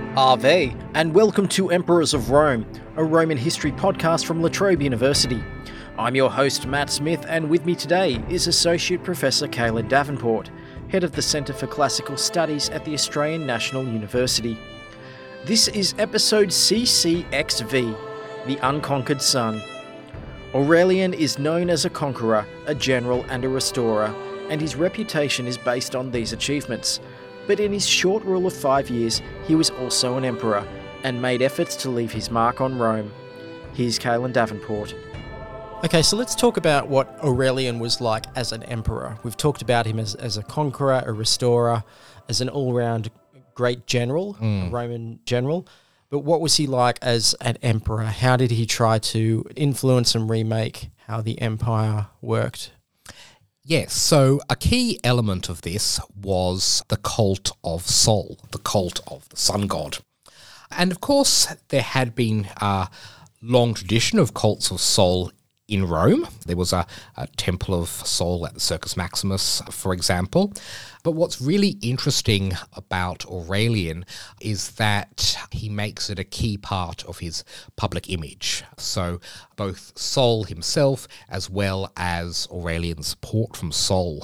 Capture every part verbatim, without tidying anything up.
Ave, and welcome to Emperors of Rome, a Roman history podcast from La Trobe University. I'm your host, Matt Smith, and with me today is Associate Professor Caelan Davenport, Head of the Centre for Classical Studies at the Australian National University. This is episode C C X V, The Unconquered Sun. Aurelian is known as a conqueror, a general and a restorer, and his reputation is based on these achievements. But in his short rule of five years, he was also an emperor, and made efforts to leave his mark on Rome. Here's Caelan Davenport. Okay, so let's talk about what Aurelian was like as an emperor. We've talked about him as, as a conqueror, a restorer, as an all-round great general, mm. a Roman general. But what was he like as an emperor? How did he try to influence and remake how the empire worked? Yes, so a key element of this was the cult of Sol, the cult of the sun god. And of course, there had been a long tradition of cults of Sol in Rome. There was a, a temple of Sol at the Circus Maximus, for example. But what's really interesting about Aurelian is that he makes it a key part of his public image. So both Sol himself as well as Aurelian's support from Sol.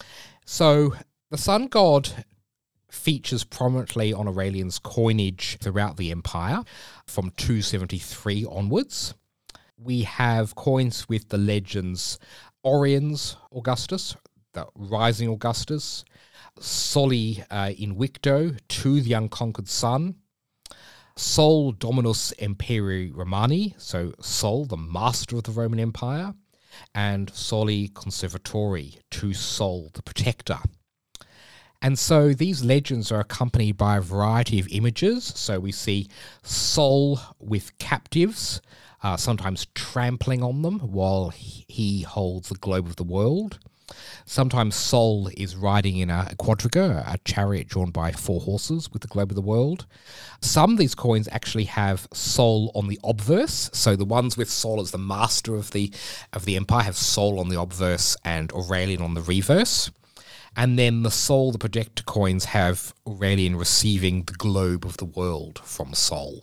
So the sun god features prominently on Aurelian's coinage throughout the empire from two seventy-three onwards. We have coins with the legends Oriens Augustus, the Rising Augustus, Soli uh, Invicto, to the Unconquered Sun, Sol Dominus Imperii Romani, so Sol, the master of the Roman Empire, and Soli Conservatori, to Sol, the protector. And so these legends are accompanied by a variety of images. So we see Sol with captives, uh, sometimes trampling on them while he holds the globe of the world. Sometimes Sol is riding in a quadriga, a chariot drawn by four horses with the globe of the world. Some of these coins actually have Sol on the obverse, so the ones with Sol as the master of the of the empire have Sol on the obverse and Aurelian on the reverse. And then the Sol, the projector coins, have Aurelian receiving the globe of the world from Sol.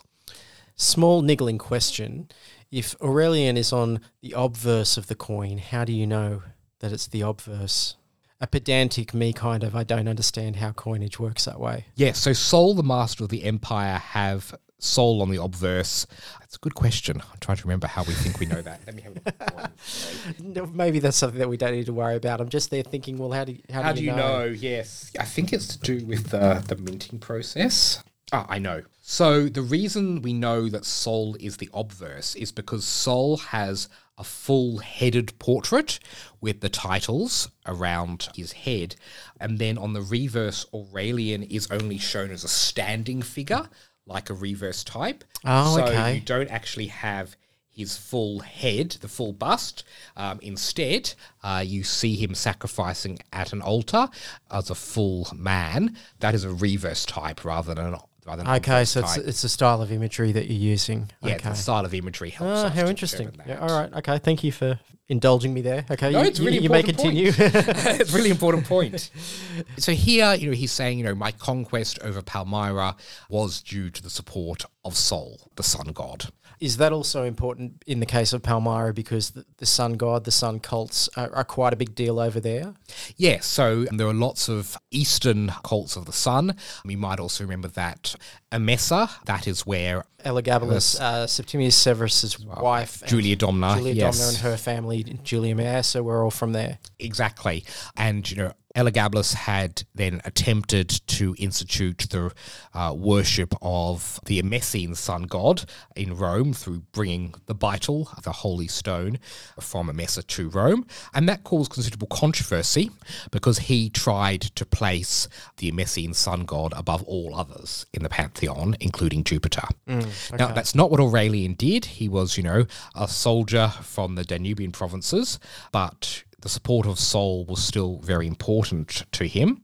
Small niggling question. If Aurelian is on the obverse of the coin, how do you know that it's the obverse? A pedantic me kind of, I don't understand how coinage works that way. Yeah, so Sol, the master of the empire, have Sol on the obverse. That's a good question. I'm trying to remember how we think we know that. Let me have a look. Maybe that's something that we don't need to worry about. I'm just there thinking, well, how do, how how do you you know? know? Yes. I think it's to do with uh, the minting process. Ah, I know. So the reason we know that Sol is the obverse is because Sol has a full-headed portrait with the titles around his head, and then on the reverse, Aurelian is only shown as a standing figure, like a reverse type. Oh, so okay. you don't actually have his full head, the full bust. Um, instead, uh, you see him sacrificing at an altar as a full man. That is a reverse type rather than an Rather than okay, so it's, it's a style of imagery that you're using. Yeah, okay. the style of imagery helps Oh, us how to interesting. determine Yeah, that. all right, okay, thank you for indulging me there. Okay, No, you, it's a really you, you may important continue. It's a really important point. So here, you know, he's saying, you know, my conquest over Palmyra was due to the support of Sol, the sun god. Is that also important in the case of Palmyra because the, the sun god, the sun cults are, are quite a big deal over there? Yes, so there are lots of Eastern cults of the sun. You might also remember that Emesa, that is where Elagabalus, uh, Septimius Severus's well, wife, Julia Domna, Julia yes. Domna and her family, Julia Maesa, were all from there. Exactly, and you know, Elagabalus had then attempted to institute the uh, worship of the Emesian sun god in Rome through bringing the Beetle, the holy stone, from Emesa to Rome, and that caused considerable controversy because he tried to place the Emesian sun god above all others in the pantheon, including Jupiter. Mm, okay. Now, that's not what Aurelian did. He was, you know, a soldier from the Danubian provinces, but the support of Sol was still very important to him.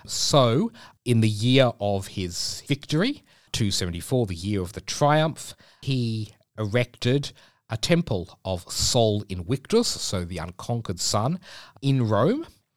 So, in the year of his victory, two seventy-four, the year of the triumph, he erected a temple of Sol Invictus, so the unconquered sun, in Rome.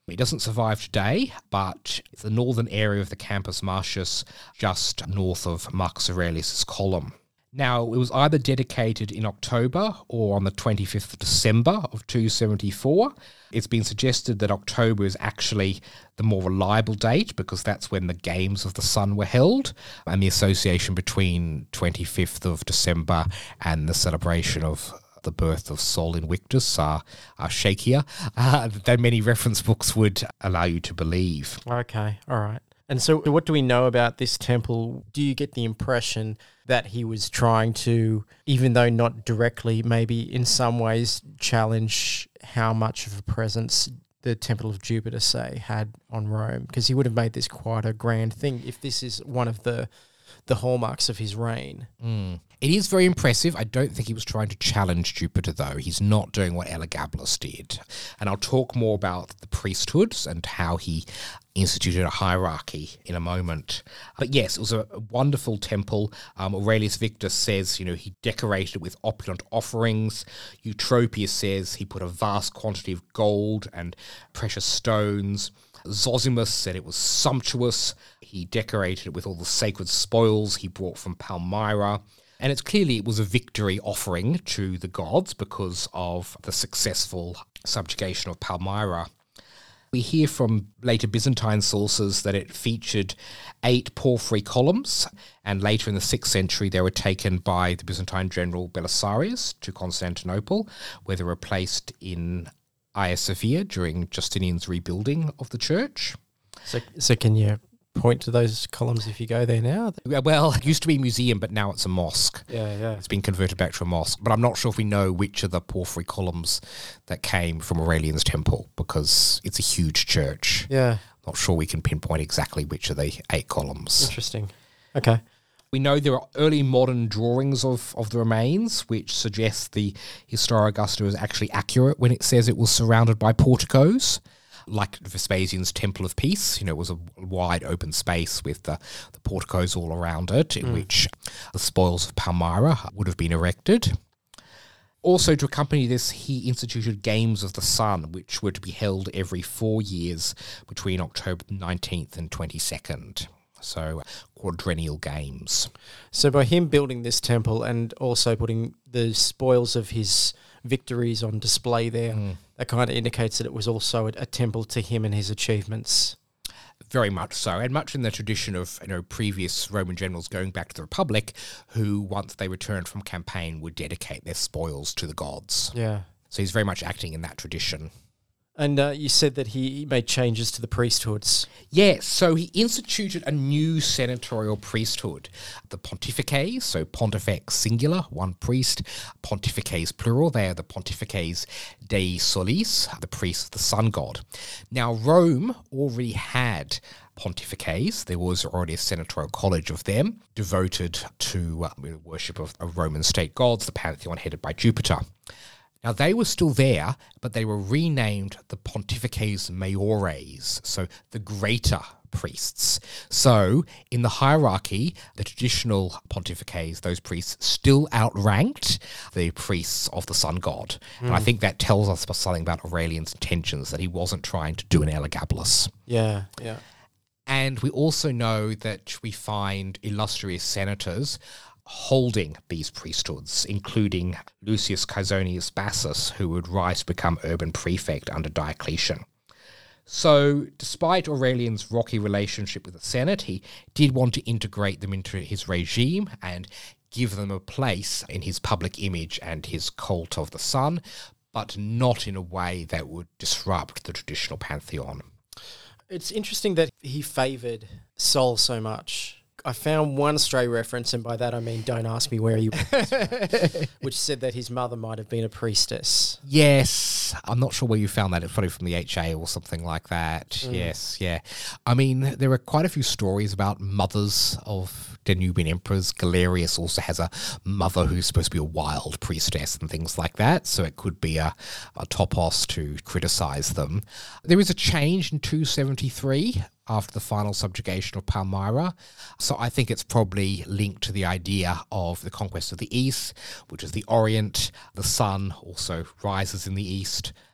It doesn't survive today, but it's the northern area of the Campus Martius, just north of Marcus Aurelius' column. Now, it was either dedicated in October or on the twenty-fifth of December of two seventy-four. It's been suggested that October is actually the more reliable date because that's when the Games of the Sun were held, and the association between twenty-fifth of December and the celebration of the birth of Sol Invictus are, are shakier uh, than many reference books would allow you to believe. Okay, all right. And so what do we know about this temple? Do you get the impression that he was trying to, even though not directly, maybe in some ways challenge how much of a presence the Temple of Jupiter, say, had on Rome? Because he would have made this quite a grand thing if this is one of the the hallmarks of his reign. Mm. It is very impressive. I don't think he was trying to challenge Jupiter, though. He's not doing what Elagabalus did. And I'll talk more about the priesthoods and how he instituted a hierarchy in a moment. But yes, it was a wonderful temple. Um, Aurelius Victor says, you know, he decorated it with opulent offerings. Eutropius says he put a vast quantity of gold and precious stones. Zosimus said it was sumptuous. He decorated it with all the sacred spoils he brought from Palmyra. And it's clearly it was a victory offering to the gods because of the successful subjugation of Palmyra. We hear from later Byzantine sources that it featured eight porphyry columns, and later in the sixth century they were taken by the Byzantine general Belisarius to Constantinople, where they were placed in Hagia Sophia during Justinian's rebuilding of the church. So, so can you point to those columns if you go there now? Well, it used to be a museum, but now it's a mosque. Yeah, yeah. It's been converted back to a mosque. But I'm not sure if we know which of the porphyry columns that came from Aurelian's temple, because it's a huge church. Yeah. Not sure we can pinpoint exactly which of the eight columns. Interesting. Okay. We know there are early modern drawings of, of the remains, which suggest the Historia Augusta is actually accurate when it says it was surrounded by porticos, like Vespasian's Temple of Peace. You know, it was a wide open space with the, the porticos all around it, in mm. which the spoils of Palmyra would have been erected. Also, to accompany this, he instituted Games of the Sun, which were to be held every four years between October nineteenth and twenty-second. So quadrennial games. So by him building this temple and also putting the spoils of his victories on display there, mm. that kind of indicates that it was also a, a temple to him and his achievements. Very much so, and much in the tradition of, you know, previous Roman generals going back to the Republic, who once they returned from campaign would dedicate their spoils to the gods. Yeah. So he's very much acting in that tradition. And uh, you said that he made changes to the priesthoods. Yes, so he instituted a new senatorial priesthood. The pontifices, so pontifex singular, one priest, pontifices plural, they are the pontifices Dei Solis, the priests of the sun god. Now, Rome already had pontifices. There was already a senatorial college of them devoted to uh, the worship of, of Roman state gods, the pantheon headed by Jupiter. Now, they were still there, but they were renamed the Pontifices Maiores, so the greater priests. So, in the hierarchy, the traditional pontifices, those priests, still outranked the priests of the sun god. Mm. And I think that tells us something about Aurelian's intentions, that he wasn't trying to do an Elagabalus. Yeah, yeah. And we also know that we find illustrious senators holding these priesthoods, including Lucius Caesonius Bassus, who would rise to become urban prefect under Diocletian. So, despite Aurelian's rocky relationship with the Senate, he did want to integrate them into his regime and give them a place in his public image and his cult of the sun, but not in a way that would disrupt the traditional pantheon. It's interesting that he favoured Sol so much. I found one stray reference, and by that I mean don't ask me where he was, which said that his mother might have been a priestess. Yes. I'm not sure where you found that. It's probably from the H A or something like that. Mm. Yes, yeah. I mean, there are quite a few stories about mothers of Danubian emperors. Galerius also has a mother who's supposed to be a wild priestess and things like that, so it could be a, a topos to criticise them. There is a change in two seventy-three after the final subjugation of Palmyra. So I think it's probably linked to the idea of the conquest of the East, which is the Orient. The sun also rises in the East.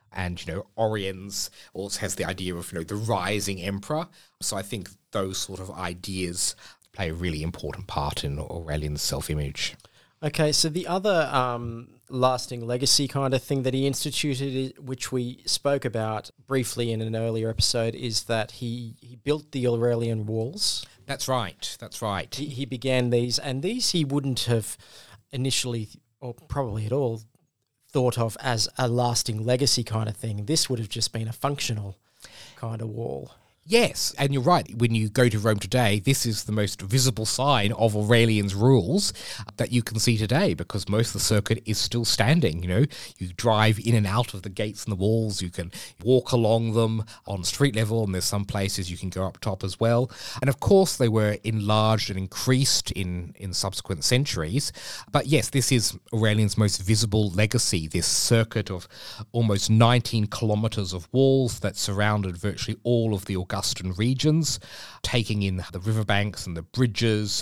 And, you know, Oriens also has the idea of, you know, the rising emperor. So I think those sort of ideas play a really important part in Aurelian's self-image. Okay, so the other um, lasting legacy kind of thing that he instituted, which we spoke about briefly in an earlier episode, is that he, he built the Aurelian walls. That's right, that's right. He, he began these, and these he wouldn't have initially, or probably at all, thought of as a lasting legacy kind of thing. This would have just been a functional kind of wall. Yes, and you're right. When you go to Rome today, this is the most visible sign of Aurelian's rules that you can see today, because most of the circuit is still standing. You know, you drive in and out of the gates and the walls. You can walk along them on street level, and there's some places you can go up top as well. And of course, they were enlarged and increased in, in subsequent centuries. But yes, this is Aurelian's most visible legacy, this circuit of almost nineteen kilometres of walls that surrounded virtually all of the Augustan regions, taking in the riverbanks and the bridges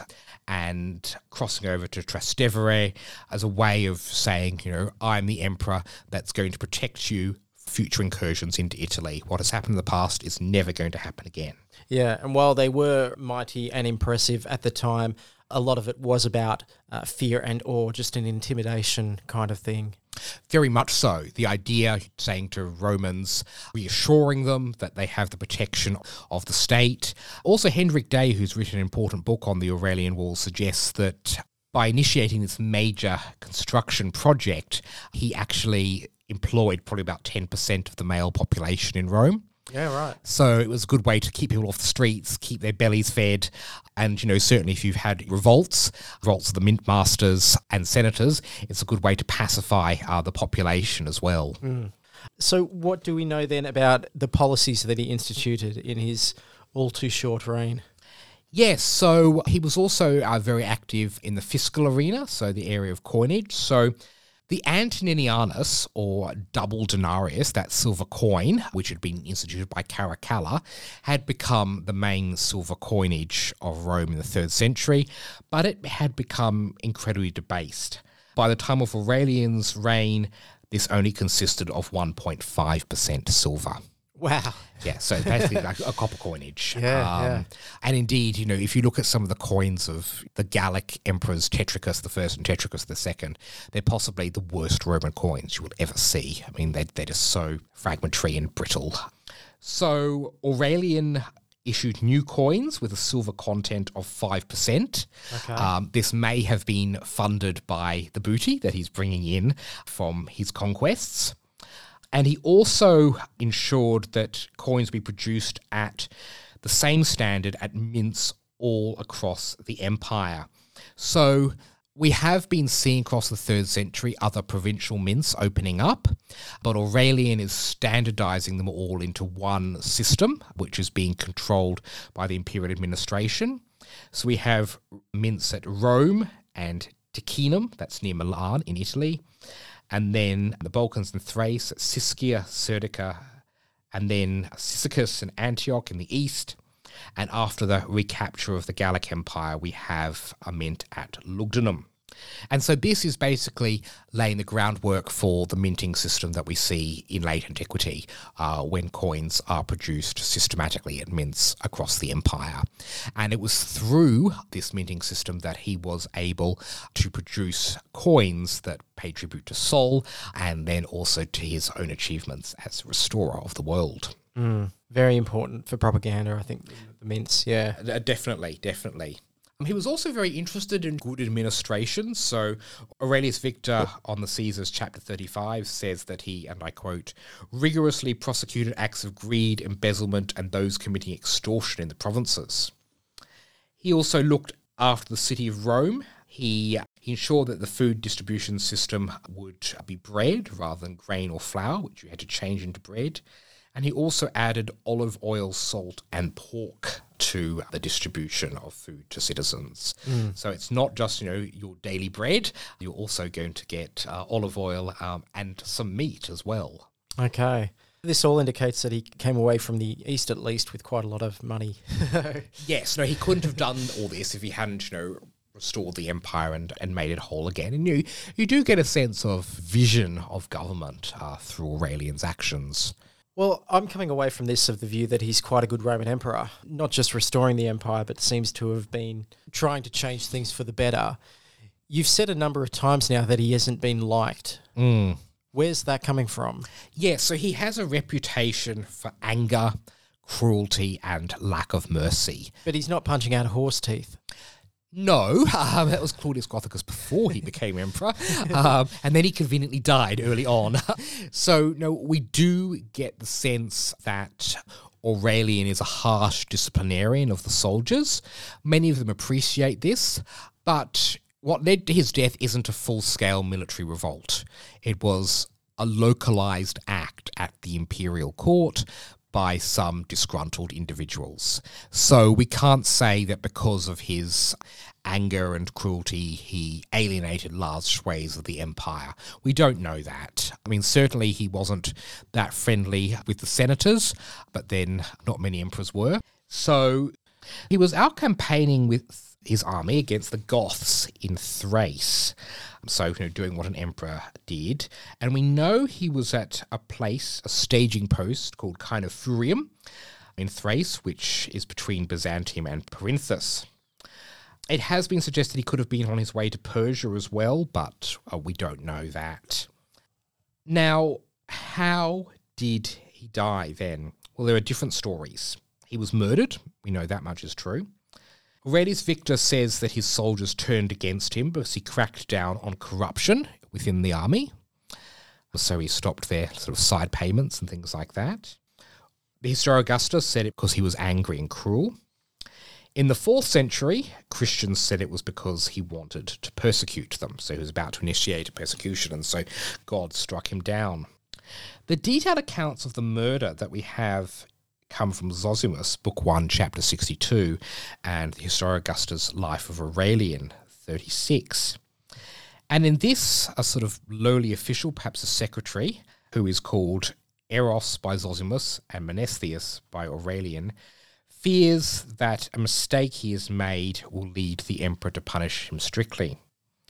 and crossing over to Trastevere as a way of saying, you know, I'm the emperor that's going to protect you future incursions into Italy. What has happened in the past is never going to happen again. Yeah, and while they were mighty and impressive at the time, a lot of it was about uh, fear and awe, just an intimidation kind of thing. Very much so. The idea, saying to Romans, reassuring them that they have the protection of the state. Also, Hendrik Day, who's written an important book on the Aurelian Wall, suggests that by initiating this major construction project, he actually employed probably about ten percent of the male population in Rome. Yeah, right. So it was a good way to keep people off the streets, keep their bellies fed. And, you know, certainly if you've had revolts, revolts of the mint masters and senators, it's a good way to pacify uh, the population as well. Mm. So what do we know then about the policies that he instituted in his all too short reign? Yes, so he was also uh, very active in the fiscal arena, so the area of coinage. So the Antoninianus, or double denarius, that silver coin, which had been instituted by Caracalla, had become the main silver coinage of Rome in the third century, but it had become incredibly debased. By the time of Aurelian's reign, this only consisted of one point five percent silver. Wow. Yeah, so basically like a copper coinage. Yeah, um, yeah. And indeed, you know, if you look at some of the coins of the Gallic emperors, Tetricus the First and Tetricus the Second, they're possibly the worst Roman coins you will ever see. I mean, they, they're just so fragmentary and brittle. So Aurelian issued new coins with a silver content of five percent. Okay. Um, this may have been funded by the booty that he's bringing in from his conquests. And he also ensured that coins be produced at the same standard at mints all across the empire. So we have been seeing across the third century other provincial mints opening up, but Aurelian is standardizing them all into one system, which is being controlled by the imperial administration. So we have mints at Rome and Ticinum, that's near Milan in Italy, and then the Balkans and Thrace, Siscia, Serdica, and then Cyzicus and Antioch in the east. And after the recapture of the Gallic Empire, we have a mint at Lugdunum. And so this is basically laying the groundwork for the minting system that we see in late antiquity, uh, when coins are produced systematically at mints across the empire. And it was through this minting system that he was able to produce coins that pay tribute to Sol, and then also to his own achievements as restorer of the world. Mm, very important for propaganda, I think, the mints, yeah. Uh, definitely, definitely. He was also very interested in good administration. So Aurelius Victor on the Caesars, chapter thirty-five, says that he, and I quote, rigorously prosecuted acts of greed, embezzlement, and those committing extortion in the provinces. He also looked after the city of Rome. He ensured that the food distribution system would be bread rather than grain or flour, which you had to change into bread. And he also added olive oil, salt, and pork to the distribution of food to citizens. Mm. So it's not just, you know, your daily bread. You're also going to get uh, olive oil um, and some meat as well. Okay. This all indicates that he came away from the East, at least, with quite a lot of money. Yes. No, he couldn't have done all this if he hadn't, you know, restored the empire and, and made it whole again. And you you do get a sense of vision of government uh, through Aurelian's actions. Well, I'm coming away from this of the view that he's quite a good Roman emperor, not just restoring the empire, but seems to have been trying to change things for the better. You've said a number of times now that he hasn't been liked. Mm. Where's that coming from? Yeah, so he has a reputation for anger, cruelty, and lack of mercy. But he's not punching out horse teeth. No, um, that was Claudius Gothicus before he became emperor, um, and then he conveniently died early on. So, no, we do get the sense that Aurelian is a harsh disciplinarian of the soldiers. Many of them appreciate this, but what led to his death isn't a full-scale military revolt. It was a localized act at the imperial court by some disgruntled individuals. So we can't say that because of his anger and cruelty, he alienated large swathes of the empire. We don't know that. I mean, certainly he wasn't that friendly with the senators, but then not many emperors were. So he was out campaigning with his army against the Goths in Thrace. So, you know, doing what an emperor did. And we know he was at a place, a staging post called Cainofurium in Thrace, which is between Byzantium and Perinthus. It has been suggested he could have been on his way to Persia as well, but uh, we don't know that. Now, how did he die then? Well, there are different stories. He was murdered. We know that much is true. Aurelius Victor says that his soldiers turned against him because he cracked down on corruption within the army. So he stopped their sort of side payments and things like that. The historian Augustus said it because he was angry and cruel. In the fourth century, Christians said it was because he wanted to persecute them. So he was about to initiate a persecution, and so God struck him down. The detailed accounts of the murder that we have come from Zosimus, Book one, Chapter sixty-two, and the historian Augustus' Life of Aurelian, thirty-six. And in this, a sort of lowly official, perhaps a secretary, who is called Eros by Zosimus and Menestheus by Aurelian, fears that a mistake he has made will lead the emperor to punish him strictly.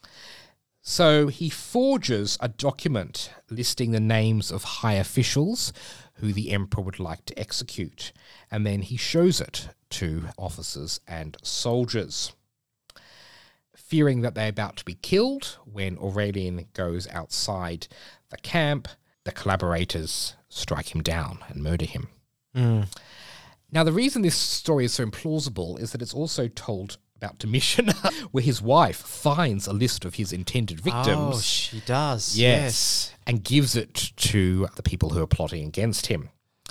So he forges a document listing the names of high officials who the emperor would like to execute, and then he shows it to officers and soldiers. Fearing that they're about to be killed, when Aurelian goes outside the camp, the collaborators strike him down and murder him. Mm. Now, the reason this story is so implausible is that it's also told about Domitian, where his wife finds a list of his intended victims. Oh, she does. Yes, Yes. and gives it to the people who are plotting against him.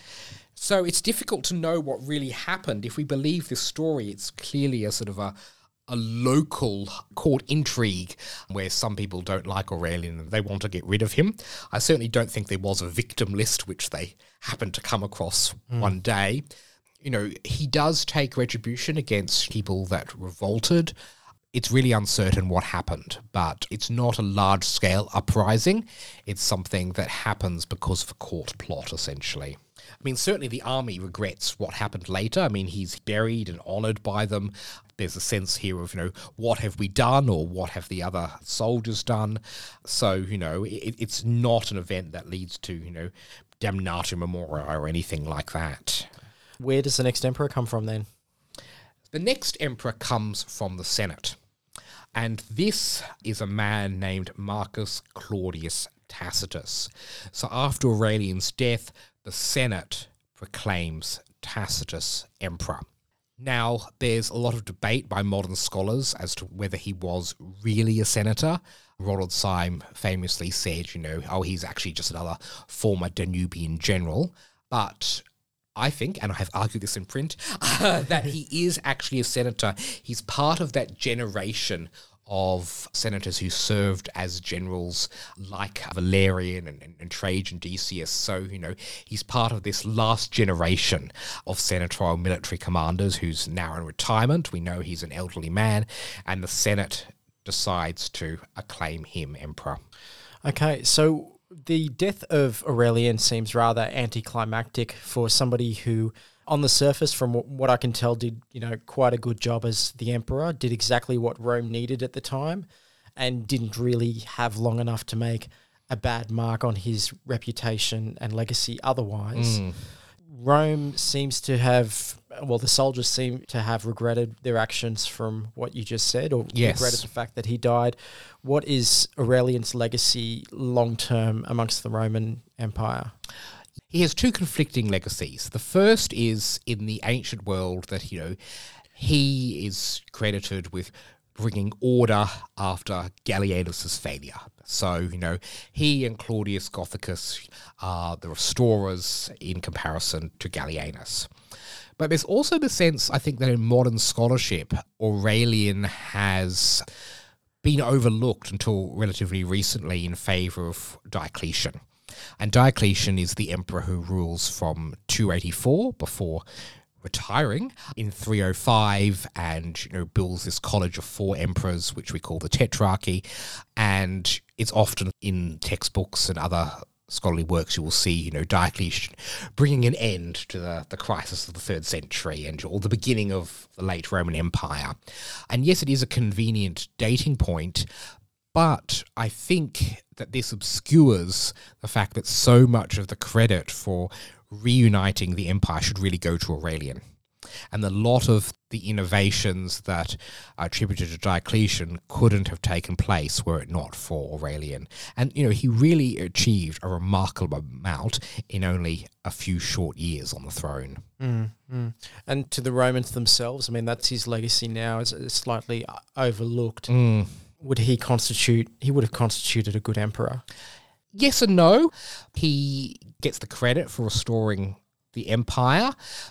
So it's difficult to know what really happened. If we believe this story, it's clearly a sort of a, a local court intrigue where some people don't like Aurelian and they want to get rid of him. I certainly don't think there was a victim list which they happened to come across mm. one day. You know, he does take retribution against people that revolted. It's really uncertain what happened, but it's not a large-scale uprising. It's something that happens because of a court plot, essentially. I mean, certainly the army regrets what happened later. I mean, he's buried and honoured by them. There's a sense here of, you know, what have we done or what have the other soldiers done? So, you know, it, it's not an event that leads to, you know, damnatio memoriae or anything like that. Where does the next emperor come from then? The next emperor comes from the Senate. And this is a man named Marcus Claudius Tacitus. So after Aurelian's death, the Senate proclaims Tacitus emperor. Now, there's a lot of debate by modern scholars as to whether he was really a senator. Ronald Syme famously said, you know, oh, he's actually just another former Danubian general. But I think, and I have argued this in print, uh, that he is actually a senator. He's part of that generation of senators who served as generals like Valerian and, and, and Trajan Decius. So, you know, he's part of this last generation of senatorial military commanders who's now in retirement. We know he's an elderly man, and the Senate decides to acclaim him emperor. Okay, so the death of Aurelian seems rather anticlimactic for somebody who on the surface, from what I can tell, did, you know, quite a good job as the emperor, did exactly what Rome needed at the time, and didn't really have long enough to make a bad mark on his reputation and legacy otherwise. Mm. Rome seems to have, well, the soldiers seem to have regretted their actions from what you just said, or Yes. regretted the fact that he died. What is Aurelian's legacy long-term amongst the Roman Empire? He has two conflicting legacies. The first is in the ancient world that, you know, he is credited with bringing order after Gallienus' failure. So, you know, he and Claudius Gothicus are the restorers in comparison to Gallienus. But there's also the sense, I think, that in modern scholarship, Aurelian has been overlooked until relatively recently in favour of Diocletian. And Diocletian is the emperor who rules from two eighty-four before retiring in three oh five, and, you know, builds this college of four emperors, which we call the Tetrarchy. And it's often in textbooks and other scholarly works you will see, you know, Diocletian bringing an end to the, the crisis of the third century and or the beginning of the late Roman Empire. And yes, it is a convenient dating point, but I think that this obscures the fact that so much of the credit for reuniting the empire should really go to Aurelian. And a lot of the innovations that are attributed to Diocletian couldn't have taken place were it not for Aurelian. And, you know, he really achieved a remarkable amount in only a few short years on the throne. Mm, mm. And to the Romans themselves, I mean, that's his legacy now, is slightly overlooked. Mm. Would he constitute, he would have constituted a good emperor? Yes and no. He gets the credit for restoring the empire,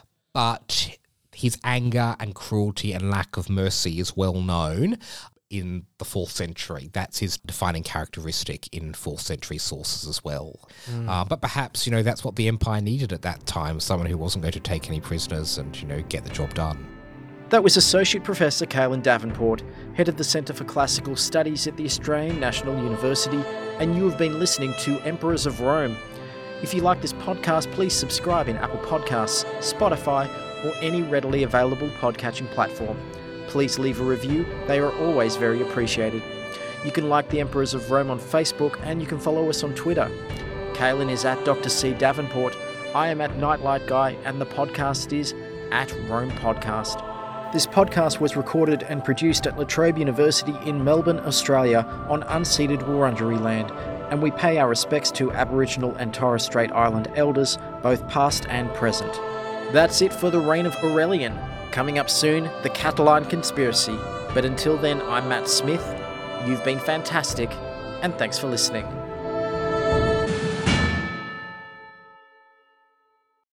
but his anger and cruelty and lack of mercy is well known in the fourth century. That's his defining characteristic in fourth century sources as well. Mm. Uh, but perhaps, you know, that's what the empire needed at that time, someone who wasn't going to take any prisoners and, you know, get the job done. That was Associate Professor Caelan Davenport, Head of the Centre for Classical Studies at the Australian National University, and you have been listening to Emperors of Rome. If you like this podcast, please subscribe in Apple Podcasts, Spotify, or any readily available podcatching platform. Please leave a review, they are always very appreciated. You can like the Emperors of Rome on Facebook, and you can follow us on Twitter. Caelan is at Doctor C Davenport, I am at Nightlight Guy, and the podcast is at Rome Podcast. This podcast was recorded and produced at La Trobe University in Melbourne, Australia, on unceded Wurundjeri land, and we pay our respects to Aboriginal and Torres Strait Island elders, both past and present. That's it for the reign of Aurelian. Coming up soon, the Catiline Conspiracy. But until then, I'm Matt Smith. You've been fantastic, and thanks for listening.